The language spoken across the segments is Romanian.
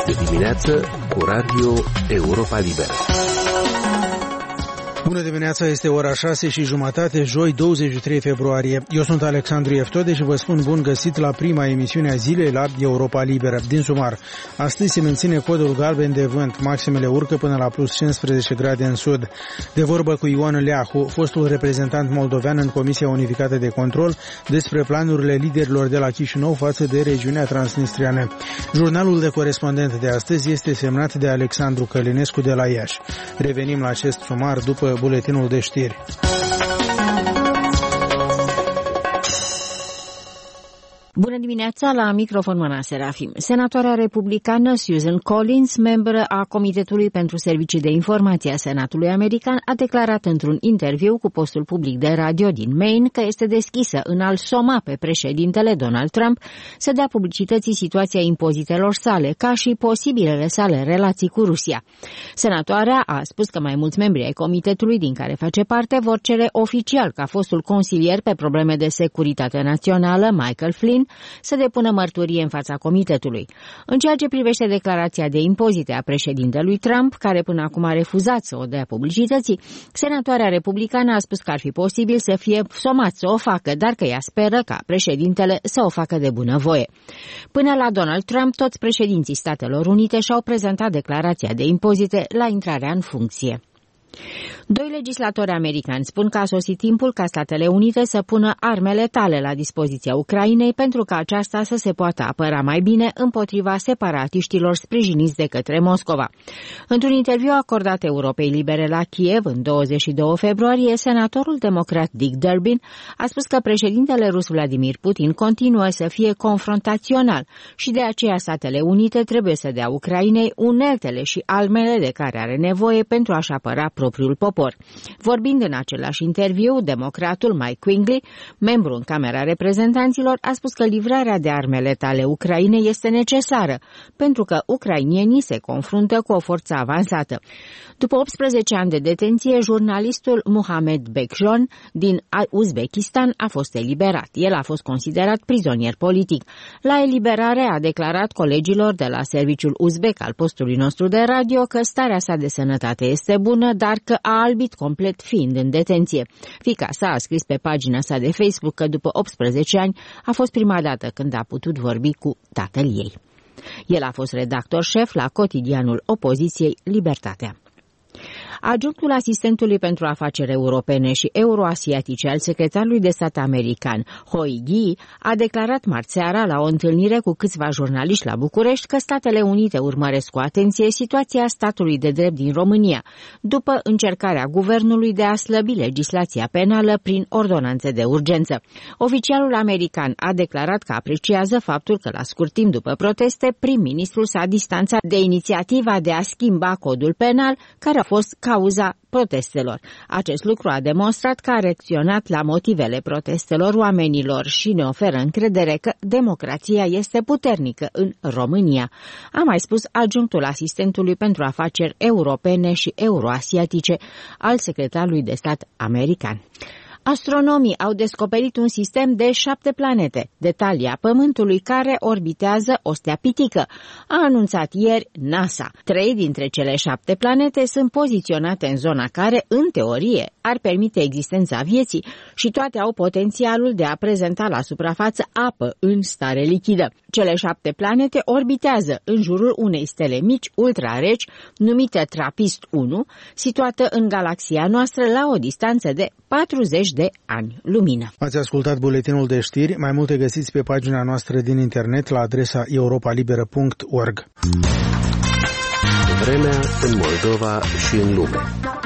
de dimineață cu Radio Europa Liberă. Bună dimineața, este ora 6:30, joi 23 februarie. Eu sunt Alexandru Eftode și vă spun bun găsit la prima emisiune a zilei la Europa Liberă. Din sumar, astăzi se menține codul galben de vânt, maximele urcă până la plus 15 grade în sud. De vorbă cu Ioan Leahu, fostul reprezentant moldovean în Comisia Unificată de Control, despre planurile liderilor de la Chișinău față de regiunea transnistriană. Jurnalul de corespondent de astăzi este semnat de Alexandru Călinescu de la Iași. Revenim la acest sumar după buletinul de știri. Bună dimineața, la microfon Măna Serafim. Senatoarea republicană Susan Collins, membră a Comitetului pentru Servicii de Informație a Senatului American, a declarat într-un interviu cu postul public de radio din Maine că este deschisă în a-l soma pe președintele Donald Trump să dea publicității situația impozitelor sale, ca și posibilele sale relații cu Rusia. Senatoarea a spus că mai mulți membri ai comitetului din care face parte vor cere oficial ca fostul consilier pe probleme de securitate națională, Michael Flynn, să depună mărturie în fața comitetului. În ceea ce privește declarația de impozite a președintelui Trump, care până acum a refuzat să o dea publicității, senatoarea republicană a spus că ar fi posibil să fie somat să o facă, dar că ea speră ca președintele să o facă de bunăvoie. Până la Donald Trump, toți președinții Statelor Unite și-au prezentat declarația de impozite la intrarea în funcție. Doi legislatori americani spun că a sosit timpul ca Statele Unite să pună arme letale la dispoziția Ucrainei pentru ca aceasta să se poată apăra mai bine împotriva separatiștilor sprijiniți de către Moscova. Într-un interviu acordat Europei Libere la Kiev în 22 februarie, senatorul democrat Dick Durbin a spus că președintele rus Vladimir Putin continuă să fie confrontațional și de aceea Statele Unite trebuie să dea Ucrainei uneltele și armele de care are nevoie pentru a-și apăra propriul popor. Vorbind în același interviu, democratul Mike Quigley, membru în Camera Reprezentanților, a spus că livrarea de arme letale Ucrainei este necesară, pentru că ucrainienii se confruntă cu o forță avansată. După 18 ani de detenție, jurnalistul Mohamed Bekjon din Uzbekistan a fost eliberat. El a fost considerat prizonier politic. La eliberare a declarat colegilor de la serviciul uzbek al postului nostru de radio că starea sa de sănătate este bună, dar că a albit complet fiind în detenție. Fiica sa a scris pe pagina sa de Facebook că după 18 ani a fost prima dată când a putut vorbi cu tatăl ei. El a fost redactor șef la cotidianul opoziției Libertatea. Adjunctul asistentului pentru afaceri europene și euroasiatice al secretarului de stat american, Hoi Gi, a declarat marți seara la o întâlnire cu câțiva jurnaliști la București că Statele Unite urmăresc cu atenție situația statului de drept din România, după încercarea guvernului de a slăbi legislația penală prin ordonanțe de urgență. Oficialul american a declarat că apreciază faptul că la scurt timp după proteste, prim-ministrul s-a distanțat de inițiativa de a schimba codul penal, care a fost cauza protestelor. Acest lucru a demonstrat că a reacționat la motivele protestelor oamenilor și ne oferă încredere că democrația este puternică în România, a mai spus adjunctul asistentului pentru afaceri europene și euroasiatice al secretarului de stat american. Astronomii au descoperit un sistem de 7 planete, detalii Pământului, care orbitează o stea pitică, a anunțat ieri NASA. 3 dintre cele 7 planete sunt poziționate în zona care, în teorie, ar permite existența vieții și toate au potențialul de a prezenta la suprafață apă în stare lichidă. Cele 7 planete orbitează în jurul unei stele mici, ultra-reci, numită TRAPPIST-1, situată în galaxia noastră la o distanță de 40 de ani lumină. Ați ascultat buletinul de știri, mai multe găsiți pe pagina noastră din internet la adresa europalibera.org. Vremea în Moldova și în lume.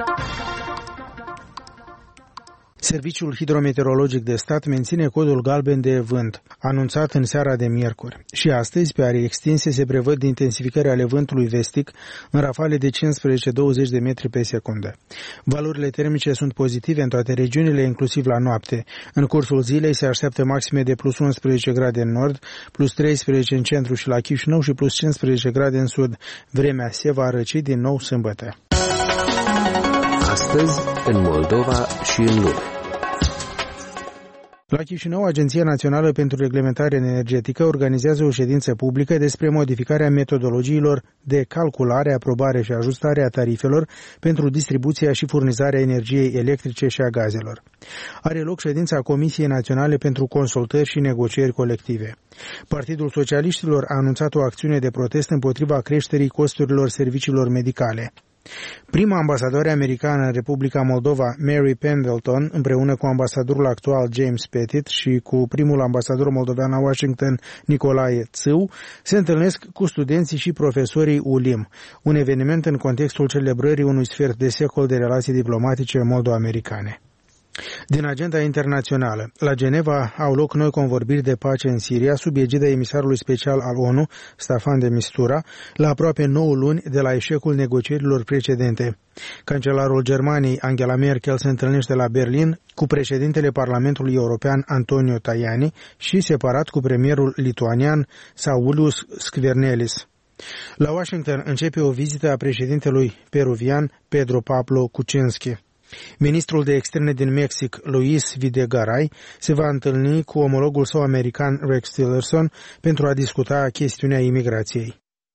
Serviciul Hidrometeorologic de Stat menține codul galben de vânt, anunțat în seara de miercuri. Și astăzi, pe arii extinse, se prevăd intensificări ale vântului vestic în rafale de 15-20 de metri pe secundă. Valorile termice sunt pozitive în toate regiunile, inclusiv la noapte. În cursul zilei se așteaptă maxime de plus 11 grade în nord, plus 13 în centru și la Chișinău și plus 15 grade în sud. Vremea se va răci din nou sâmbătă. Astăzi, în Moldova și în lume. La Chișinău, Agenția Națională pentru Reglementare Energetică organizează o ședință publică despre modificarea metodologiilor de calculare, aprobare și ajustare a tarifelor pentru distribuția și furnizarea energiei electrice și a gazelor. Are loc ședința Comisiei Naționale pentru Consultări și Negocieri Colective. Partidul Socialiștilor a anunțat o acțiune de protest împotriva creșterii costurilor serviciilor medicale. Prima ambasadoare americană în Republica Moldova, Mary Pendleton, împreună cu ambasadorul actual James Pettit și cu primul ambasador moldovean la Washington, Nicolae Țâu, se întâlnesc cu studenții și profesorii ULIM, un eveniment în contextul celebrării unui sfert de secol de relații diplomatice moldo-americane. Din agenda internațională, la Geneva au loc noi convorbiri de pace în Siria sub egida emisarului special al ONU, Staffan de Mistura, la aproape 9 luni de la eșecul negocierilor precedente. Cancelarul Germaniei, Angela Merkel, se întâlnește la Berlin cu președintele Parlamentului European, Antonio Tajani, și separat cu premierul lituanian, Saulius Skvernelis. La Washington începe o vizită a președintelui peruvian, Pedro Pablo Kuczynski. Ministrul de externe din Mexic, Luis Videgaray, se va întâlni cu omologul său american, Rex Tillerson, pentru a discuta chestiunea imigrației.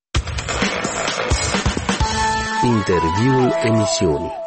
Interviul emisiunii.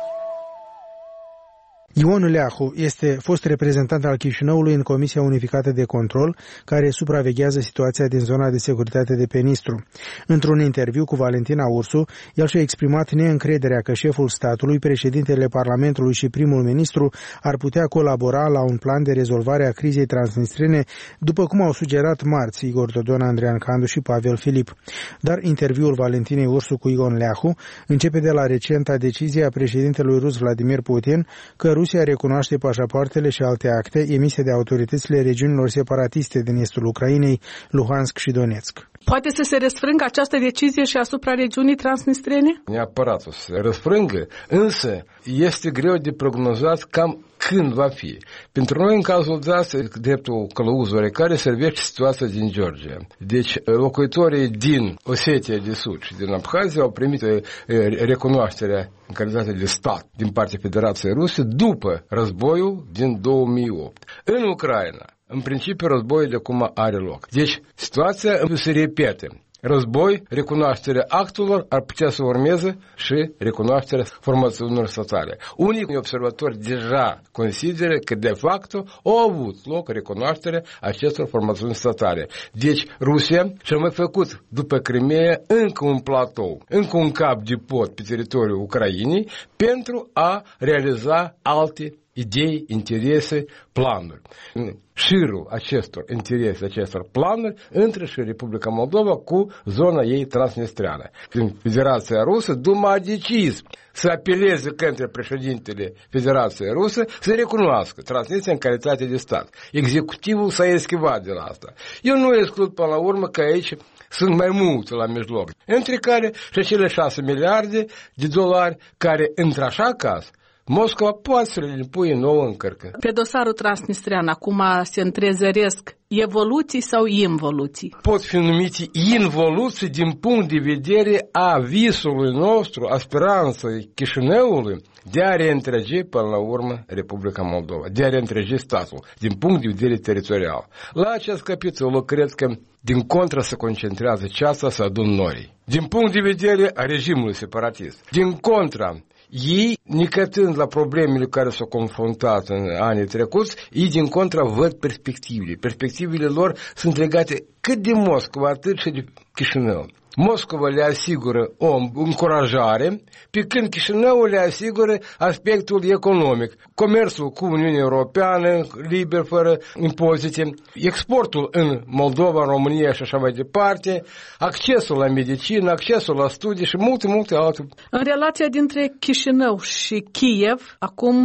Ion Leahu este fost reprezentant al Chișinăului în Comisia Unificată de Control, care supraveghează situația din zona de securitate de pe Nistru. Într-un interviu cu Valentina Ursu, el și-a exprimat neîncrederea că șeful statului, președintele Parlamentului și primul ministru ar putea colabora la un plan de rezolvare a crizei transnistrene, după cum au sugerat marți Igor Dodon, Andrian Candu și Pavel Filip. Dar interviul Valentinei Ursu cu Ion Leahu începe de la recenta decizie a președintelui rus Vladimir Putin că Rusia recunoaște pașapoartele și alte acte emise de autoritățile regiunilor separatiste din estul Ucrainei, Luhansk și Donetsk. Poate să se răsfrângă această decizie și asupra regiunii transnistrene? Neapărat o să se răsfrângă, însă este greu de prognozat cam când va fi. Pentru noi, în cazul dat, dreptul călăuz oarecare servește situația din Georgia. Deci, locuitorii din Osetia de Sud și din Abhazia au primit recunoașterea în calitate de stat din partea Federației Ruse după războiul din 2008. În Ucraina, în principiu, războiul de acum are loc. Deci, situația se repete. Război, recunoașterea actelor ar putea să urmeze și recunoașterea formațiunilor statale. Unii observatori deja consideră că de fapt au avut loc recunoașterea acestor formațiuni statale. Deci Rusia și-a mai făcut după Crimea încă un platou, încă un cap de pod pe teritoriul Ucrainei pentru a realiza alte idei, interese, planuri. Șirul acestor interese, acestor planuri, între și Republica Moldova cu zona ei transnistreană. În Federația Rusă, Duma a decis să apeleze către președintele Federației Rusă să recunoască Transnistria în calitate de stat. Executivul s-a eschivat de la asta. Eu nu exclud până la urmă că aici sunt mai multe la mijloc, între care și cele 6 miliarde de dolari care, într-așa caz, Moscova poate să le impune nouă încărcă. Pe dosarul transnistrean acum se întrezăresc evoluții sau involuții? Pot fi numite involuții din punct de vedere a visului nostru, a speranței Chișinăului de a reîntregi până la urmă Republica Moldova, de a reîntregi statul din punct de vedere teritorial. La acest capitol eu cred că din contra se concentrează ceața să adun norii. Din punct de vedere a regimului separatist. Din contra, ei, nicătând la problemele care s-au confruntat în anii trecuți, ei din contra văd perspectivele. Perspectivele lor sunt legate cât de Moscova, atât și de Chișinău. Moscova le asigură o încurajare, pe când Chișinăul le asigură aspectul economic. Comerțul cu Uniunea Europeană, liber, fără impozite, exportul în Moldova, România și așa mai departe, accesul la medicină, accesul la studii și multe alte. În relația dintre Chișinău și Kiev, acum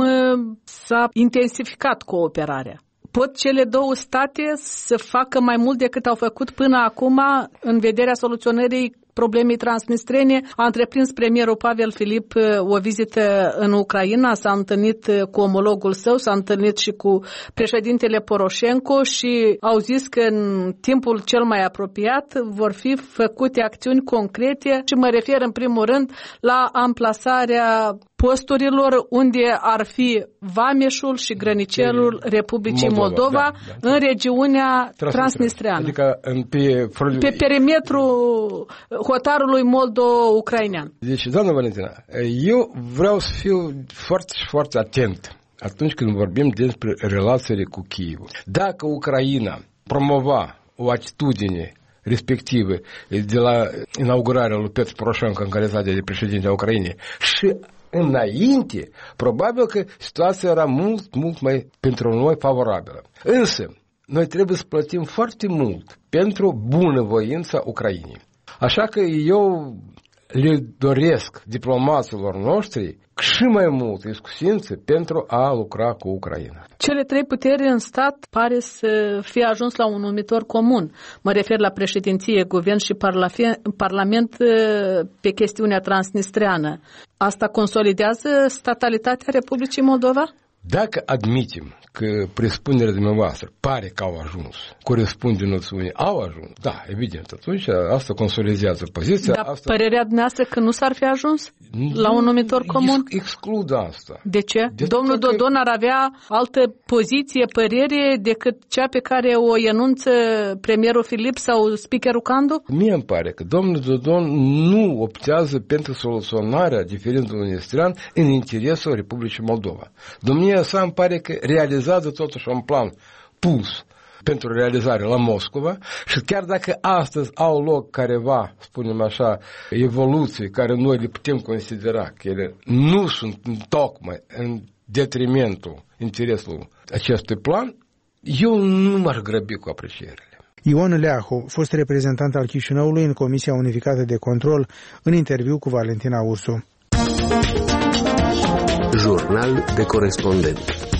s-a intensificat cooperarea. Pot cele două state să facă mai mult decât au făcut până acum în vederea soluționării problemei transnistrene. A întreprins premierul Pavel Filip o vizită în Ucraina, s-a întâlnit cu omologul său, s-a întâlnit și cu președintele Poroșenko și au zis că în timpul cel mai apropiat vor fi făcute acțiuni concrete și mă refer în primul rând la amplasarea posturilor unde ar fi Vameșul și grănicelul Republicii Moldova în regiunea transnistreană. Adică pe perimetrul hotarului moldo-ucrainean. Deci, doamnă Valentina, eu vreau să fiu foarte, foarte atent atunci când vorbim despre relațiile cu Kievul. Dacă Ucraina promova o atitudine respectivă de la inaugurarea lui Petru Poroșenko în calitate de președinte a Ucrainei și înainte, probabil că situația era mult, mult mai pentru noi favorabilă. Însă, noi trebuie să plătim foarte mult pentru bunăvoința Ucrainei. Așa că eu le doresc diplomaților noștri și mai mult iscusință pentru a lucra cu Ucraina. Cele trei puteri în stat pare să fie ajuns la un numitor comun. Mă refer la președinție, guvern și parlament pe chestiunea transnistreană. Asta consolidează statalitatea Republicii Moldova? Dacă admitem că presupunerea dumneavoastră pare că au ajuns, corespunde noțiunii, au ajuns, da, evident, atunci asta consolidează poziția. Dar părerea dumneavoastră că nu s-ar fi ajuns la un numitor comun? Exclud asta. De ce? Domnul Dodon ar avea altă poziție, părere decât cea pe care o enunță premierul Filip sau speakerul Candu? Mie îmi pare că domnul Dodon nu optează pentru soluționarea diferendului nistrean în interesul Republicii Moldova. Domnia sa îmi pare că realizează totuși un plan pus pentru realizare la Moscova și chiar dacă astăzi au loc careva, spunem așa, evoluții care noi le putem considera că ele nu sunt tocmai în detrimentul interesului acestui plan, eu nu m-aș grăbi cu aprecierile. Ion Leahu, fost reprezentant al Chișinăului în Comisia Unificată de Control, în interviu cu Valentina Ursu. Jurnal de corespondent.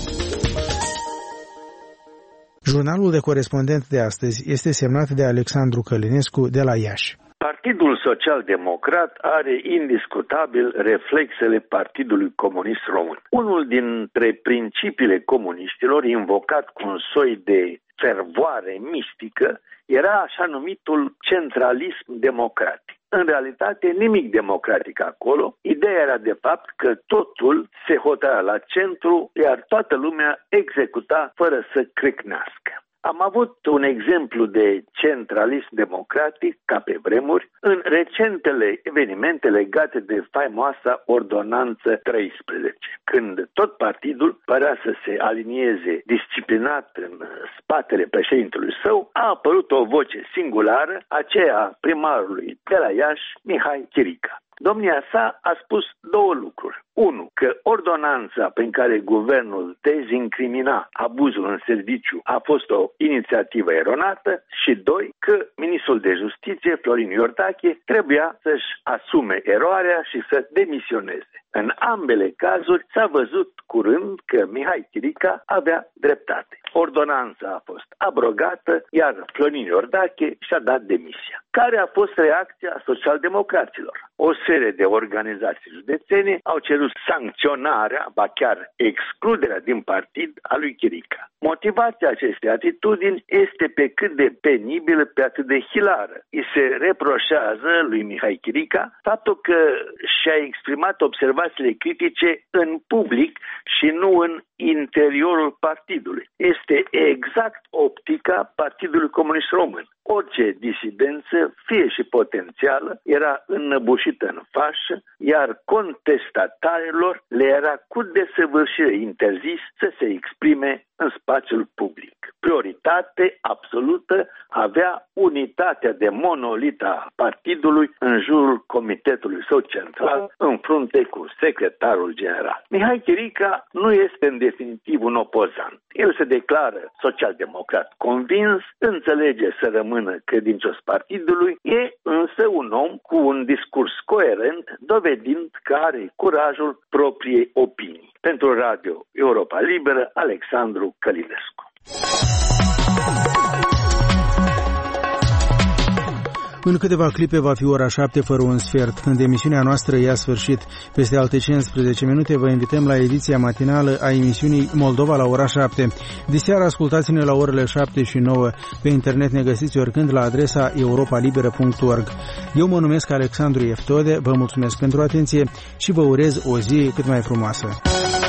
Jurnalul de corespondent de astăzi este semnat de Alexandru Călinescu de la Iași. Partidul Social-Democrat are indiscutabil reflexele Partidului Comunist Român. Unul dintre principiile comuniștilor, invocat cu un soi de fervoare mistică, era așa numitul centralism democratic. În realitate, nimic democratic acolo. Ideea era de fapt că totul se hotăra la centru, iar toată lumea executa fără să cricnească. Am avut un exemplu de centralism democratic, ca pe vremuri, în recentele evenimente legate de faimoasa Ordonanță 13, când tot partidul părea să se alinieze disciplinat în spatele președintelui său, a apărut o voce singulară, aceea primarului de la Iași, Mihai Chirica. Domnia sa a spus două lucruri. 1. Că ordonanța prin care guvernul dezincrimina abuzul în serviciu a fost o inițiativă eronată și 2. Că ministrul de justiție, Florin Iordache, trebuia să-și asume eroarea și să demisioneze. În ambele cazuri s-a văzut curând că Mihai Chirica avea dreptate. Ordonanța a fost abrogată, iar Florin Iordache și-a dat demisia. Care a fost reacția socialdemocraților? O serie de organizații județene au cerut sancționarea, ba chiar excluderea din partid a lui Chirica. Motivația acestei atitudini este pe cât de penibilă, pe atât de hilară. Îi se reproșează lui Mihai Chirica faptul că și-a exprimat observațiile critice în public și nu în interiorul partidului. Este exact optica Partidului Comunist Român. Orice disidență, fie și potențială, era înnăbușită în fașă, iar contestatarilor le era cu desăvârșire interzis să se exprime în spațiul public. Prioritate absolută avea unitatea de monolit a partidului în jurul comitetului său central, în frunte cu secretarul general. Mihai Chirica nu este în definitiv un opozant. El se declară social-democrat convins, înțelege să rămână credincios partidului, e însă un om cu un discurs coerent, dovedind că are curajul propriei opinii. Pentru Radio Europa Liberă, Alexandru Călinescu. În câteva clipe va fi ora 7 fără un sfert, când emisiunea noastră ia sfârșit. Peste alte 15 minute vă invităm la ediția matinală a emisiunii Moldova la ora 7. Diseară ascultați-ne la orele 7 și 9. Pe internet ne găsiți oricând la adresa europalibera.org. Eu mă numesc Alexandru Eftode, vă mulțumesc pentru atenție și vă urez o zi cât mai frumoasă.